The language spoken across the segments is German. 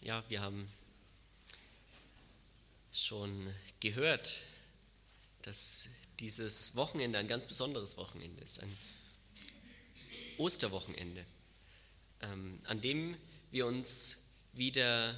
Ja, wir haben schon gehört, dass dieses Wochenende ein ganz besonderes Wochenende ist, ein Osterwochenende, an dem wir uns wieder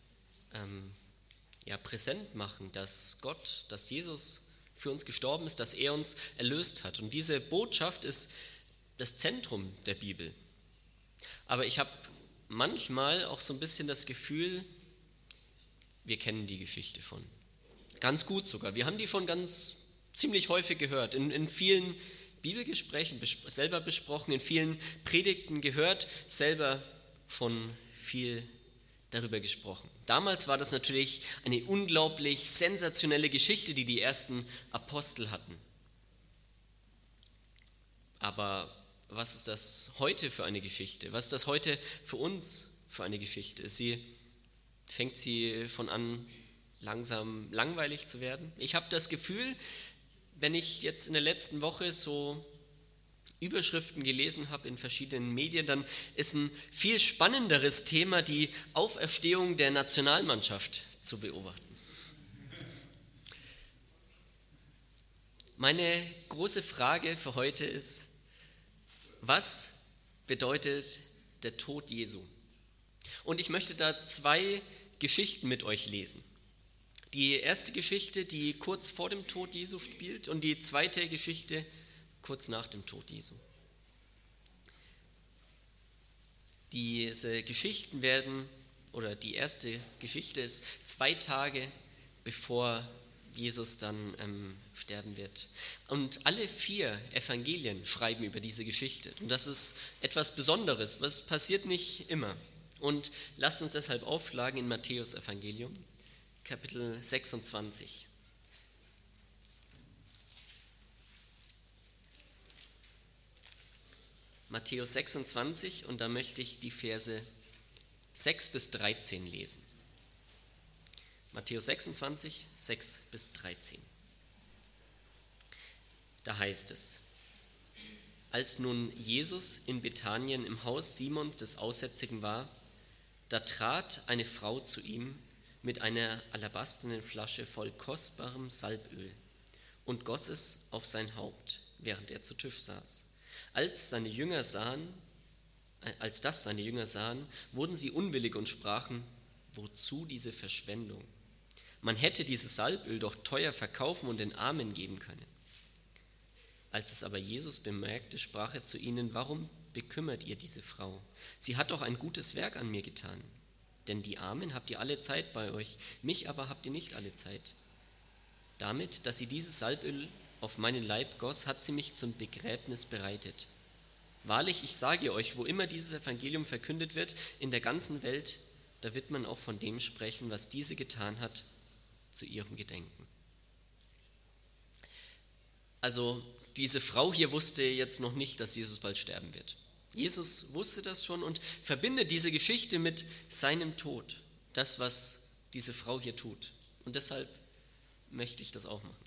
präsent machen, dass Gott, dass Jesus für uns gestorben ist, dass er uns erlöst hat. Und diese Botschaft ist das Zentrum der Bibel. Aber ich habe manchmal auch so ein bisschen das Gefühl, wir kennen die Geschichte schon. Ganz gut sogar. Wir haben die schon ziemlich häufig gehört. In vielen Bibelgesprächen selber besprochen, in vielen Predigten gehört, selber schon viel darüber gesprochen. Damals war das natürlich eine unglaublich sensationelle Geschichte, die die ersten Apostel hatten. Aber was ist das heute für eine Geschichte? Was ist das heute für uns für eine Geschichte? Fängt sie schon an, langsam langweilig zu werden? Ich habe das Gefühl, wenn ich jetzt in der letzten Woche so Überschriften gelesen habe in verschiedenen Medien, dann ist ein viel spannenderes Thema die Auferstehung der Nationalmannschaft zu beobachten. Meine große Frage für heute ist, was bedeutet der Tod Jesu? Und ich möchte da 2 Geschichten mit euch lesen. Die erste Geschichte, die kurz vor dem Tod Jesu spielt, und die zweite Geschichte kurz nach dem Tod Jesu. Diese Geschichten die erste Geschichte ist 2 Tage bevor Jesus dann sterben wird. Und alle 4 Evangelien schreiben über diese Geschichte. Und das ist etwas Besonderes, was passiert nicht immer. Und lasst uns deshalb aufschlagen in Matthäus Evangelium, Kapitel 26. Matthäus 26, und da möchte ich die Verse 6 bis 13 lesen. Matthäus 26, 6 bis 13. Da heißt es: Als nun Jesus in Bethanien im Haus Simons des Aussätzigen war, da trat eine Frau zu ihm mit einer alabasternen Flasche voll kostbarem Salböl und goss es auf sein Haupt, während er zu Tisch saß. Als das seine Jünger sahen, wurden sie unwillig und sprachen: Wozu diese Verschwendung? Man hätte dieses Salböl doch teuer verkaufen und den Armen geben können. Als es aber Jesus bemerkte, sprach er zu ihnen: Warum bekümmert ihr diese Frau? Sie hat doch ein gutes Werk an mir getan. Denn die Armen habt ihr alle Zeit bei euch, mich aber habt ihr nicht alle Zeit. Damit, dass sie dieses Salböl auf meinen Leib goss, hat sie mich zum Begräbnis bereitet. Wahrlich, ich sage euch, wo immer dieses Evangelium verkündet wird, in der ganzen Welt, da wird man auch von dem sprechen, was diese getan hat, zu ihrem Gedenken. Also diese Frau hier wusste jetzt noch nicht, dass Jesus bald sterben wird. Jesus wusste das schon und verbindet diese Geschichte mit seinem Tod, das, was diese Frau hier tut. Und deshalb möchte ich das auch machen.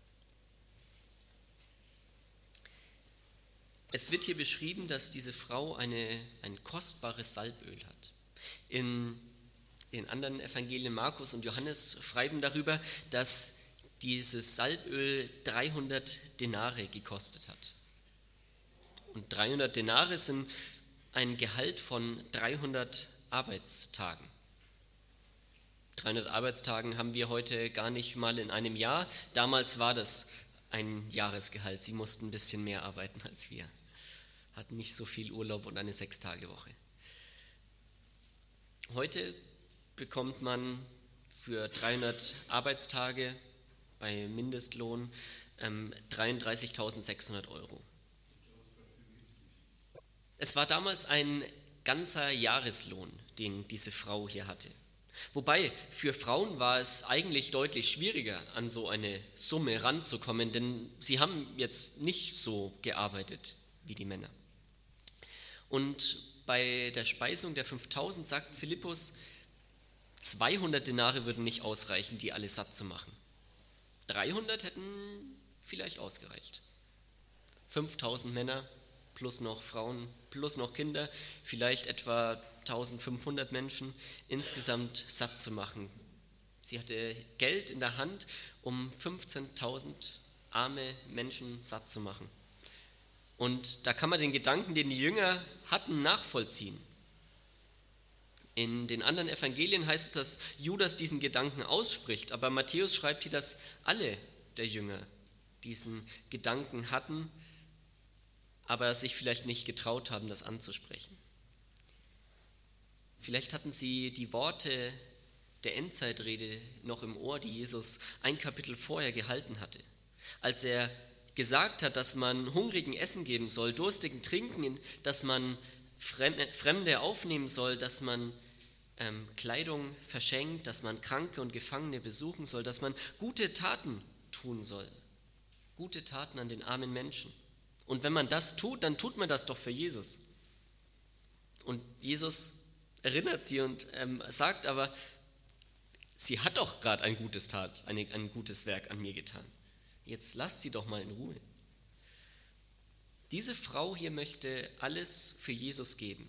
Es wird hier beschrieben, dass diese Frau ein kostbares Salböl hat. In den anderen Evangelien Markus und Johannes schreiben darüber, dass dieses Salböl 300 Denare gekostet hat. Und 300 Denare sind ein Gehalt von 300 Arbeitstagen. 300 Arbeitstagen haben wir heute gar nicht mal in einem Jahr. Damals war das ein Jahresgehalt. Sie mussten ein bisschen mehr arbeiten als wir. Hatten nicht so viel Urlaub und eine 6-Tage-Woche. Heute bekommt man für 300 Arbeitstage bei Mindestlohn 33.600 Euro. Es war damals ein ganzer Jahreslohn, den diese Frau hier hatte. Wobei, für Frauen war es eigentlich deutlich schwieriger, an so eine Summe ranzukommen, denn sie haben jetzt nicht so gearbeitet wie die Männer. Und bei der Speisung der 5.000 sagt Philippus, 200 Denare würden nicht ausreichen, die alle satt zu machen. 300 hätten vielleicht ausgereicht. 5.000 Männer, plus noch Frauen, plus noch Kinder, vielleicht etwa 1500 Menschen insgesamt satt zu machen. Sie hatte Geld in der Hand, um 15.000 arme Menschen satt zu machen. Und da kann man den Gedanken, den die Jünger hatten, nachvollziehen. In den anderen Evangelien heißt es, dass Judas diesen Gedanken ausspricht, aber Matthäus schreibt hier, dass alle der Jünger diesen Gedanken hatten, aber sich vielleicht nicht getraut haben, das anzusprechen. Vielleicht hatten sie die Worte der Endzeitrede noch im Ohr, die Jesus ein Kapitel vorher gehalten hatte, als er gesagt hat, dass man Hungrigen Essen geben soll, Durstigen trinken, dass man Fremde aufnehmen soll, dass man Kleidung verschenkt, dass man Kranke und Gefangene besuchen soll, dass man gute Taten tun soll, gute Taten an den armen Menschen. Und wenn man das tut, dann tut man das doch für Jesus. Und Jesus erinnert sie und sagt aber, sie hat doch gerade ein gutes Werk an mir getan. Jetzt lasst sie doch mal in Ruhe. Diese Frau hier möchte alles für Jesus geben.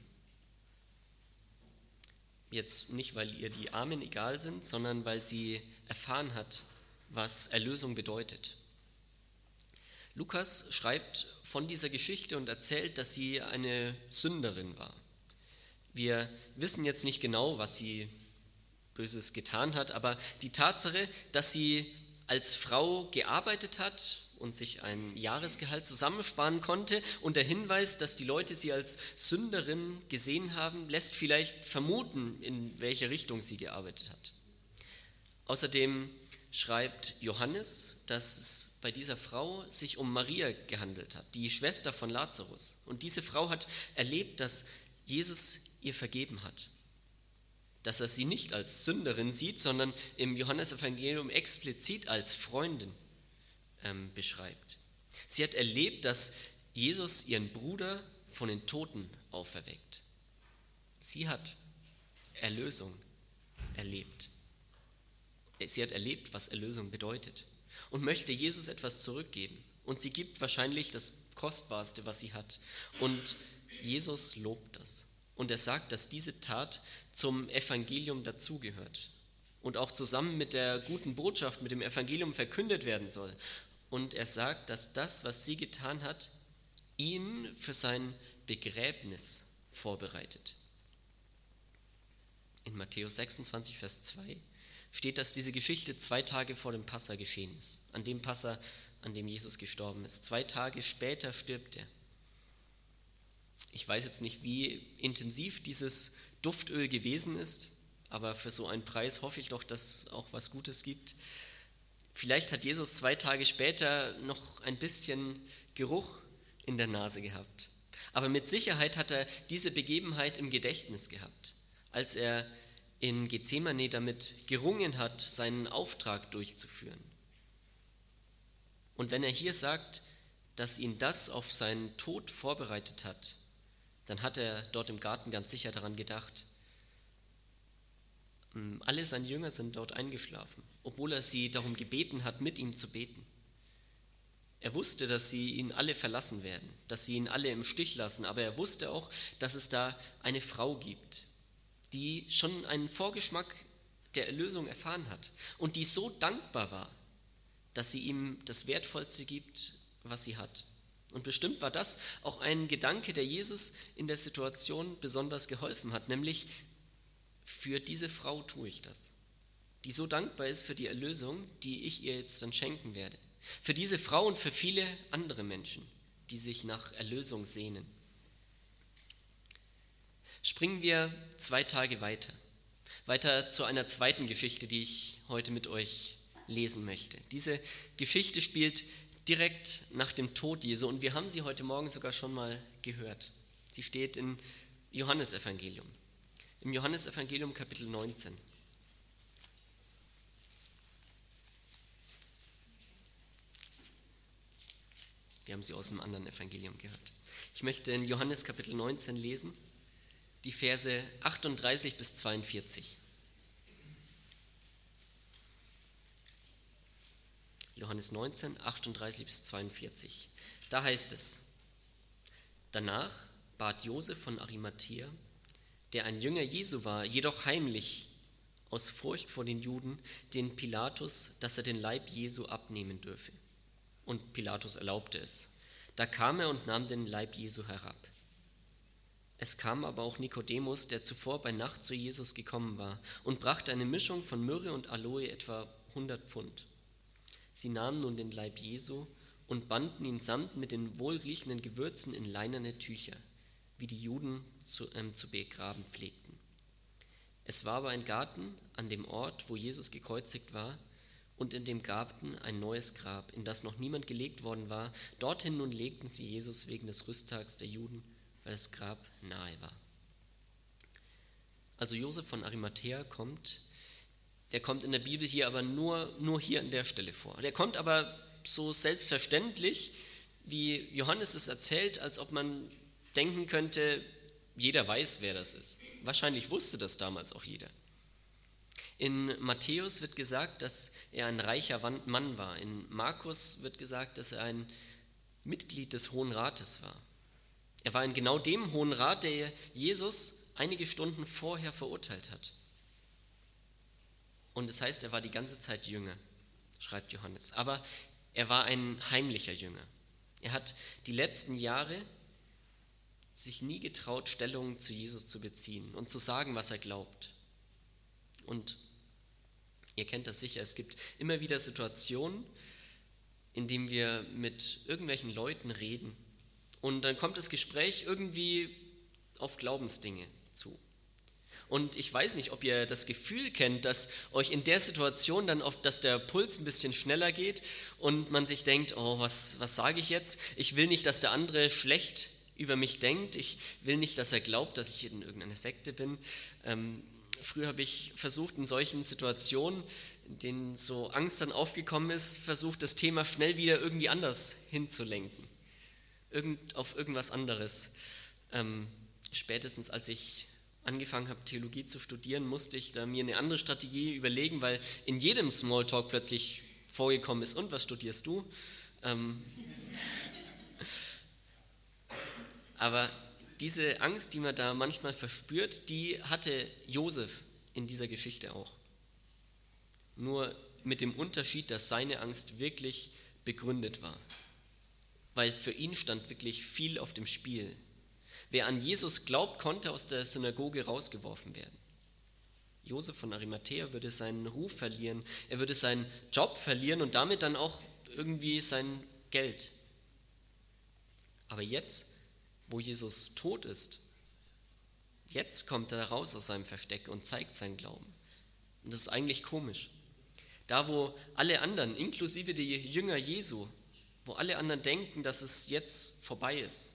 Jetzt nicht, weil ihr die Armen egal sind, sondern weil sie erfahren hat, was Erlösung bedeutet. Lukas schreibt von dieser Geschichte und erzählt, dass sie eine Sünderin war. Wir wissen jetzt nicht genau, was sie Böses getan hat, aber die Tatsache, dass sie als Frau gearbeitet hat und sich ein Jahresgehalt zusammensparen konnte und der Hinweis, dass die Leute sie als Sünderin gesehen haben, lässt vielleicht vermuten, in welche Richtung sie gearbeitet hat. Außerdem schreibt Johannes, dass es bei dieser Frau sich um Maria gehandelt hat, die Schwester von Lazarus. Und diese Frau hat erlebt, dass Jesus ihr vergeben hat. Dass er sie nicht als Sünderin sieht, sondern im Johannesevangelium explizit als Freundin beschreibt. Sie hat erlebt, dass Jesus ihren Bruder von den Toten auferweckt. Sie hat Erlösung erlebt. Sie hat erlebt, was Erlösung bedeutet und möchte Jesus etwas zurückgeben. Und sie gibt wahrscheinlich das Kostbarste, was sie hat. Und Jesus lobt das. Und er sagt, dass diese Tat zum Evangelium dazugehört und auch zusammen mit der guten Botschaft, mit dem Evangelium verkündet werden soll. Und er sagt, dass das, was sie getan hat, ihn für sein Begräbnis vorbereitet. In Matthäus 26, Vers 2 steht, dass diese Geschichte 2 Tage vor dem Passa geschehen ist, an dem Passa, an dem Jesus gestorben ist. 2 Tage später stirbt er. Ich weiß jetzt nicht, wie intensiv dieses Duftöl gewesen ist, aber für so einen Preis hoffe ich doch, dass es auch was Gutes gibt. Vielleicht hat Jesus 2 Tage später noch ein bisschen Geruch in der Nase gehabt. Aber mit Sicherheit hat er diese Begebenheit im Gedächtnis gehabt, als er in Gethsemane damit gerungen hat, seinen Auftrag durchzuführen. Und wenn er hier sagt, dass ihn das auf seinen Tod vorbereitet hat, dann hat er dort im Garten ganz sicher daran gedacht. Alle seine Jünger sind dort eingeschlafen, obwohl er sie darum gebeten hat, mit ihm zu beten. Er wusste, dass sie ihn alle verlassen werden, dass sie ihn alle im Stich lassen, aber er wusste auch, dass es da eine Frau gibt, die schon einen Vorgeschmack der Erlösung erfahren hat und die so dankbar war, dass sie ihm das Wertvollste gibt, was sie hat. Und bestimmt war das auch ein Gedanke, der Jesus in der Situation besonders geholfen hat, nämlich für diese Frau tue ich das, die so dankbar ist für die Erlösung, die ich ihr jetzt dann schenken werde. Für diese Frau und für viele andere Menschen, die sich nach Erlösung sehnen. Springen wir 2 Tage weiter zu einer zweiten Geschichte, die ich heute mit euch lesen möchte. Diese Geschichte spielt direkt nach dem Tod Jesu und wir haben sie heute Morgen sogar schon mal gehört. Sie steht im Johannesevangelium. Im Johannesevangelium Kapitel 19. Wir haben sie aus dem anderen Evangelium gehört. Ich möchte in Johannes Kapitel 19 lesen, die Verse 38 bis 42. Johannes 19, 38 bis 42. Da heißt es: Danach bat Josef von Arimathäa, der ein Jünger Jesu war, jedoch heimlich, aus Furcht vor den Juden, den Pilatus, dass er den Leib Jesu abnehmen dürfe. Und Pilatus erlaubte es. Da kam er und nahm den Leib Jesu herab. Es kam aber auch Nikodemus, der zuvor bei Nacht zu Jesus gekommen war, und brachte eine Mischung von Myrrhe und Aloe, etwa 100 Pfund. Sie nahmen nun den Leib Jesu und banden ihn samt mit den wohlriechenden Gewürzen in leinerne Tücher, wie die Juden zu begraben pflegten. Es war aber ein Garten an dem Ort, wo Jesus gekreuzigt war, und in dem Garten ein neues Grab, in das noch niemand gelegt worden war. Dorthin nun legten sie Jesus wegen des Rüsttags der Juden, weil das Grab nahe war. Also Josef von Arimathäa der kommt in der Bibel hier aber nur hier an der Stelle vor. Der kommt aber so selbstverständlich, wie Johannes es erzählt, als ob man denken könnte, jeder weiß, wer das ist. Wahrscheinlich wusste das damals auch jeder. In Matthäus wird gesagt, dass er ein reicher Mann war. In Markus wird gesagt, dass er ein Mitglied des Hohen Rates war. Er war in genau dem Hohen Rat, der Jesus einige Stunden vorher verurteilt hat. Und es heißt, er war die ganze Zeit Jünger, schreibt Johannes. Aber er war ein heimlicher Jünger. Er hat die letzten Jahre sich nie getraut, Stellung zu Jesus zu beziehen und zu sagen, was er glaubt. Und ihr kennt das sicher, es gibt immer wieder Situationen, in denen wir mit irgendwelchen Leuten reden und dann kommt das Gespräch irgendwie auf Glaubensdinge zu. Und ich weiß nicht, ob ihr das Gefühl kennt, dass euch in der Situation dann oft, dass der Puls ein bisschen schneller geht und man sich denkt, oh, was sage ich jetzt? Ich will nicht, dass der andere schlecht über mich denkt. Ich will nicht, dass er glaubt, dass ich in irgendeiner Sekte bin. Früher habe ich versucht, in solchen Situationen, in denen so Angst dann aufgekommen ist, versucht, das Thema schnell wieder irgendwie anders hinzulenken. Auf irgendwas anderes. Spätestens als ich angefangen habe, Theologie zu studieren, musste ich da mir eine andere Strategie überlegen, weil in jedem Smalltalk plötzlich vorgekommen ist, und was studierst du? Aber diese Angst, die man da manchmal verspürt, die hatte Josef in dieser Geschichte auch. Nur mit dem Unterschied, dass seine Angst wirklich begründet war. Weil für ihn stand wirklich viel auf dem Spiel. Wer an Jesus glaubt, konnte aus der Synagoge rausgeworfen werden. Josef von Arimathäa würde seinen Ruf verlieren, er würde seinen Job verlieren und damit dann auch irgendwie sein Geld. Aber jetzt, wo Jesus tot ist, jetzt kommt er raus aus seinem Versteck und zeigt seinen Glauben. Und das ist eigentlich komisch. Da, wo alle anderen, inklusive die Jünger Jesu, wo alle anderen denken, dass es jetzt vorbei ist,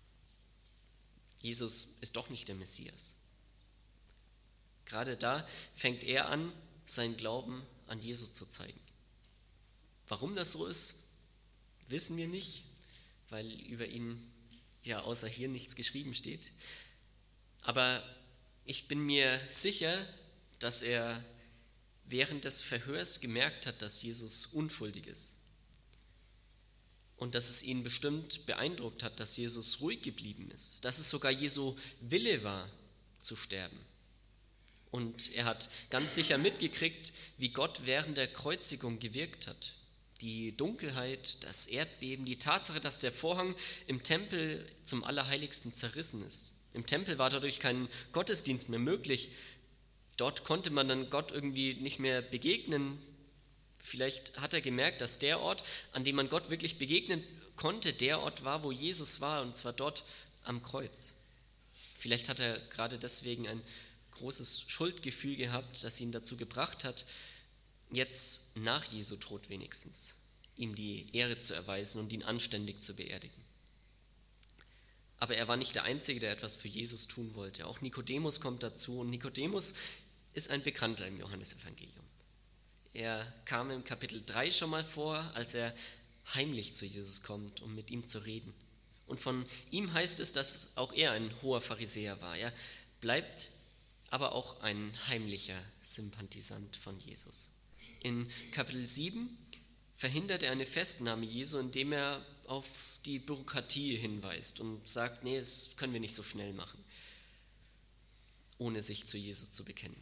Jesus ist doch nicht der Messias. Gerade da fängt er an, seinen Glauben an Jesus zu zeigen. Warum das so ist, wissen wir nicht, weil über ihn ja außer hier nichts geschrieben steht. Aber ich bin mir sicher, dass er während des Verhörs gemerkt hat, dass Jesus unschuldig ist. Und dass es ihn bestimmt beeindruckt hat, dass Jesus ruhig geblieben ist, dass es sogar Jesu Wille war, zu sterben. Und er hat ganz sicher mitgekriegt, wie Gott während der Kreuzigung gewirkt hat. Die Dunkelheit, das Erdbeben, die Tatsache, dass der Vorhang im Tempel zum Allerheiligsten zerrissen ist. Im Tempel war dadurch kein Gottesdienst mehr möglich. Dort konnte man dann Gott irgendwie nicht mehr begegnen. Vielleicht hat er gemerkt, dass der Ort, an dem man Gott wirklich begegnen konnte, der Ort war, wo Jesus war, und zwar dort am Kreuz. Vielleicht hat er gerade deswegen ein großes Schuldgefühl gehabt, das ihn dazu gebracht hat, jetzt nach Jesu Tod wenigstens ihm die Ehre zu erweisen und ihn anständig zu beerdigen. Aber er war nicht der Einzige, der etwas für Jesus tun wollte. Auch Nikodemus kommt dazu, und Nikodemus ist ein Bekannter im Johannesevangelium. Er kam im Kapitel 3 schon mal vor, als er heimlich zu Jesus kommt, um mit ihm zu reden. Und von ihm heißt es, dass auch er ein hoher Pharisäer war. Er bleibt aber auch ein heimlicher Sympathisant von Jesus. In Kapitel 7 verhindert er eine Festnahme Jesu, indem er auf die Bürokratie hinweist und sagt, nee, das können wir nicht so schnell machen, ohne sich zu Jesus zu bekennen.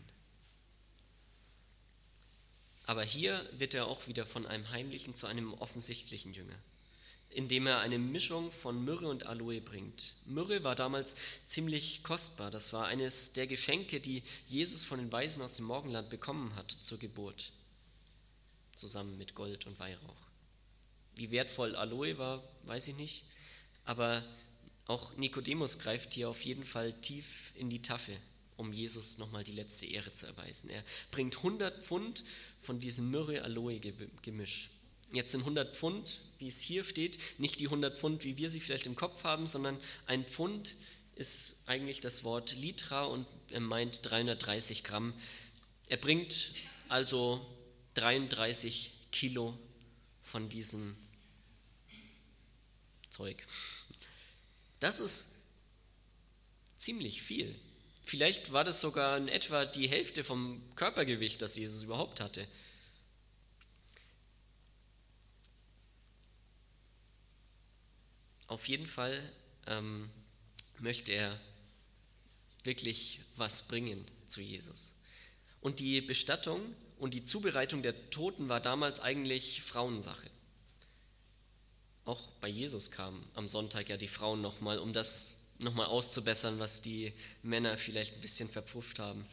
Aber hier wird er auch wieder von einem heimlichen zu einem offensichtlichen Jünger, indem er eine Mischung von Myrrhe und Aloe bringt. Myrrhe war damals ziemlich kostbar. Das war eines der Geschenke, die Jesus von den Weisen aus dem Morgenland bekommen hat zur Geburt, zusammen mit Gold und Weihrauch. Wie wertvoll Aloe war, weiß ich nicht, aber auch Nikodemus greift hier auf jeden Fall tief in die Tasche, um Jesus nochmal die letzte Ehre zu erweisen. Er bringt 100 Pfund von diesem Myrrhe-Aloe-Gemisch. Jetzt sind 100 Pfund, wie es hier steht, nicht die 100 Pfund, wie wir sie vielleicht im Kopf haben, sondern ein Pfund ist eigentlich das Wort Litra und er meint 330 Gramm. Er bringt also 33 Kilo von diesem Zeug. Das ist ziemlich viel. Vielleicht war das sogar in etwa die Hälfte vom Körpergewicht, das Jesus überhaupt hatte. Auf jeden Fall möchte er wirklich was bringen zu Jesus. Und die Bestattung und die Zubereitung der Toten war damals eigentlich Frauensache. Auch bei Jesus kamen am Sonntag ja die Frauen nochmal, um das nochmal auszubessern, was die Männer vielleicht ein bisschen verpfuscht haben.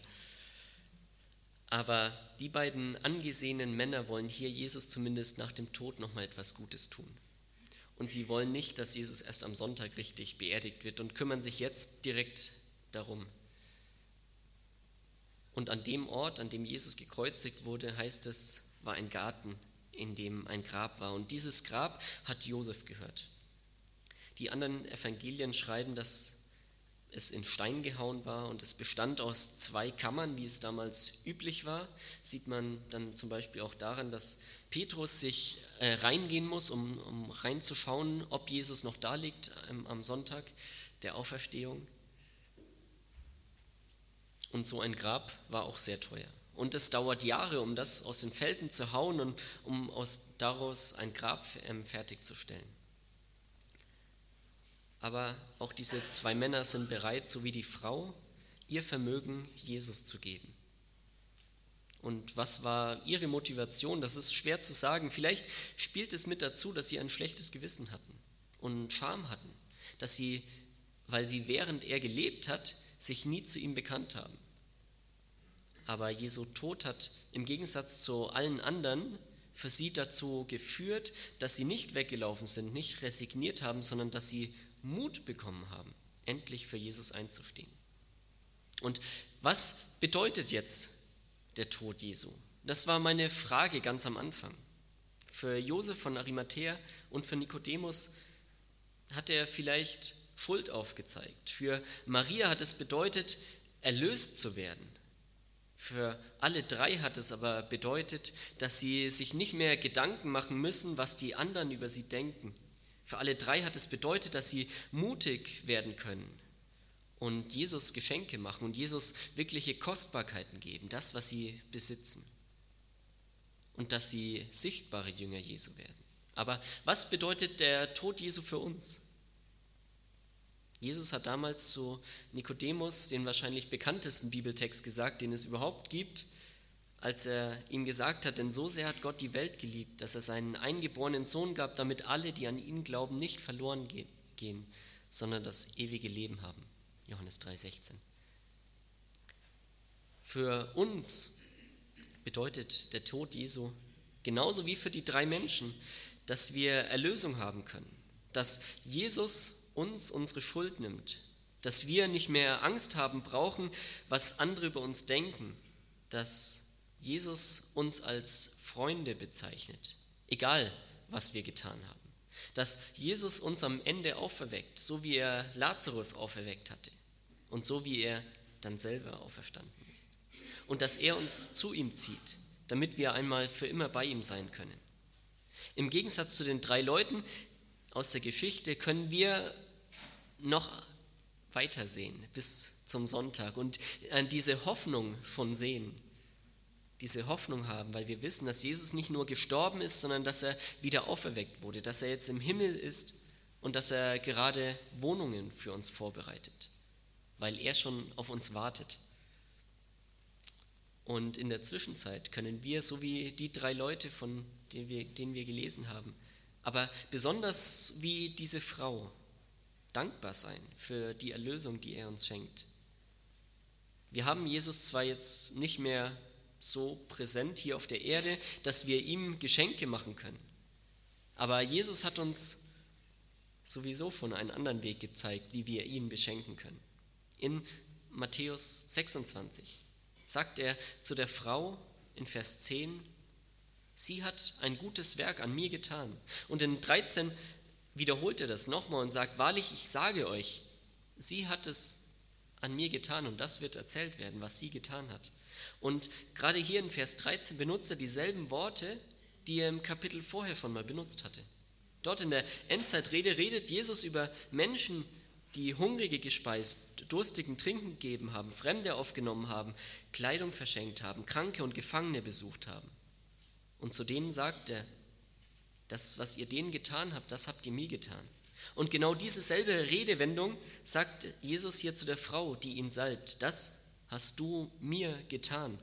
Aber die beiden angesehenen Männer wollen hier Jesus zumindest nach dem Tod nochmal etwas Gutes tun. Und sie wollen nicht, dass Jesus erst am Sonntag richtig beerdigt wird und kümmern sich jetzt direkt darum. Und an dem Ort, an dem Jesus gekreuzigt wurde, heißt es, war ein Garten, in dem ein Grab war. Und dieses Grab hat Josef gehört. Die anderen Evangelien schreiben, dass es in Stein gehauen war und es bestand aus 2 Kammern, wie es damals üblich war. Sieht man dann zum Beispiel auch daran, dass Petrus sich reingehen muss, um reinzuschauen, ob Jesus noch da liegt am Sonntag der Auferstehung. Und so ein Grab war auch sehr teuer. Und es dauert Jahre, um das aus den Felsen zu hauen und um daraus ein Grab fertigzustellen. Aber auch diese 2 Männer sind bereit, so wie die Frau, ihr Vermögen Jesus zu geben. Und was war ihre Motivation? Das ist schwer zu sagen. Vielleicht spielt es mit dazu, dass sie ein schlechtes Gewissen hatten und Scham hatten, dass sie, weil sie während er gelebt hat, sich nie zu ihm bekannt haben. Aber Jesu Tod hat im Gegensatz zu allen anderen für sie dazu geführt, dass sie nicht weggelaufen sind, nicht resigniert haben, sondern dass sie Mut bekommen haben, endlich für Jesus einzustehen. Und was bedeutet jetzt der Tod Jesu? Das war meine Frage ganz am Anfang. Für Josef von Arimathäa und für Nikodemus hat er vielleicht Schuld aufgezeigt. Für Maria hat es bedeutet, erlöst zu werden. Für alle 3 hat es aber bedeutet, dass sie sich nicht mehr Gedanken machen müssen, was die anderen über sie denken. Für alle 3 hat es bedeutet, dass sie mutig werden können und Jesus Geschenke machen und Jesus wirkliche Kostbarkeiten geben, das, was sie besitzen. Und dass sie sichtbare Jünger Jesu werden. Aber was bedeutet der Tod Jesu für uns? Jesus hat damals zu Nikodemus den wahrscheinlich bekanntesten Bibeltext gesagt, den es überhaupt gibt, als er ihm gesagt hat, denn so sehr hat Gott die Welt geliebt, dass er seinen eingeborenen Sohn gab, damit alle, die an ihn glauben, nicht verloren gehen, sondern das ewige Leben haben. Johannes 3,16. Für uns bedeutet der Tod Jesu, genauso wie für die 3 Menschen, dass wir Erlösung haben können, dass Jesus uns unsere Schuld nimmt, dass wir nicht mehr Angst haben brauchen, was andere über uns denken, dass Jesus uns als Freunde bezeichnet, egal was wir getan haben, dass Jesus uns am Ende auferweckt, so wie er Lazarus auferweckt hatte und so wie er dann selber auferstanden ist und dass er uns zu ihm zieht, damit wir einmal für immer bei ihm sein können. Im Gegensatz zu den 3 Leuten aus der Geschichte können wir noch weitersehen bis zum Sonntag und diese Hoffnung schon sehen, diese Hoffnung haben, weil wir wissen, dass Jesus nicht nur gestorben ist, sondern dass er wieder auferweckt wurde, dass er jetzt im Himmel ist und dass er gerade Wohnungen für uns vorbereitet, weil er schon auf uns wartet. Und in der Zwischenzeit können wir, so wie die 3 Leute, von denen wir gelesen haben, aber besonders wie diese Frau, dankbar sein für die Erlösung, die er uns schenkt. Wir haben Jesus zwar jetzt nicht mehr so präsent hier auf der Erde, dass wir ihm Geschenke machen können, aber Jesus hat uns sowieso von einem anderen Weg gezeigt, wie wir ihn beschenken können. In Matthäus 26 sagt er zu der Frau in Vers 10, sie hat ein gutes Werk an mir getan. Und in 13 wiederholt er das nochmal und sagt, wahrlich, ich sage euch, sie hat es an mir getan und das wird erzählt werden, was sie getan hat. Und gerade hier in Vers 13 benutzt er dieselben Worte, die er im Kapitel vorher schon mal benutzt hatte. Dort in der Endzeitrede redet Jesus über Menschen, die Hungrige gespeist, Durstigen Trinken gegeben haben, Fremde aufgenommen haben, Kleidung verschenkt haben, Kranke und Gefangene besucht haben. Und zu denen sagt er, das, was ihr denen getan habt, das habt ihr mir getan. Und genau diese selbe Redewendung sagt Jesus hier zu der Frau, die ihn salbt, das hast du mir getan.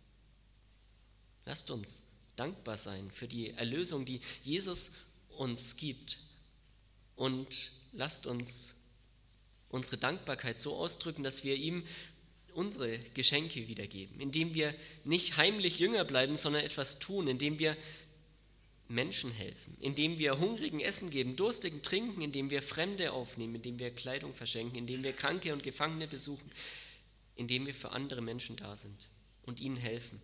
Lasst uns dankbar sein für die Erlösung, die Jesus uns gibt. Und lasst uns unsere Dankbarkeit so ausdrücken, dass wir ihm unsere Geschenke wiedergeben, indem wir nicht heimlich Jünger bleiben, sondern etwas tun, indem wir Menschen helfen, indem wir Hungrigen Essen geben, Durstigen trinken, indem wir Fremde aufnehmen, indem wir Kleidung verschenken, indem wir Kranke und Gefangene besuchen, indem wir für andere Menschen da sind und ihnen helfen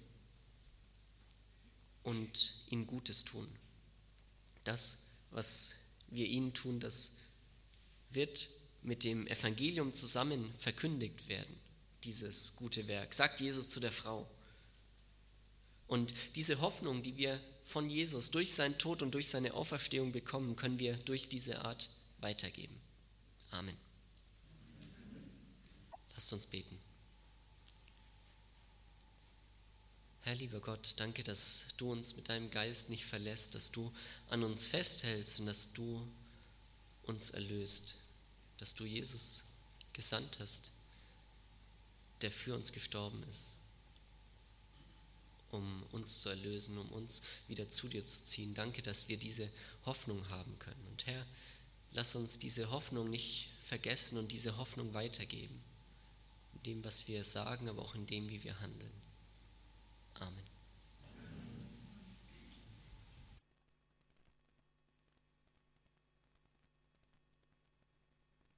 und ihnen Gutes tun. Das, was wir ihnen tun, das wird mit dem Evangelium zusammen verkündigt werden, dieses gute Werk, sagt Jesus zu der Frau. Und diese Hoffnung, die wir von Jesus durch seinen Tod und durch seine Auferstehung bekommen, können wir durch diese Art weitergeben. Amen. Lasst uns beten. Herr, lieber Gott, danke, dass du uns mit deinem Geist nicht verlässt, dass du an uns festhältst und dass du uns erlöst, dass du Jesus gesandt hast, der für uns gestorben ist, um uns zu erlösen, um uns wieder zu dir zu ziehen. Danke, dass wir diese Hoffnung haben können. Und Herr, lass uns diese Hoffnung nicht vergessen und diese Hoffnung weitergeben, in dem, was wir sagen, aber auch in dem, wie wir handeln. Amen.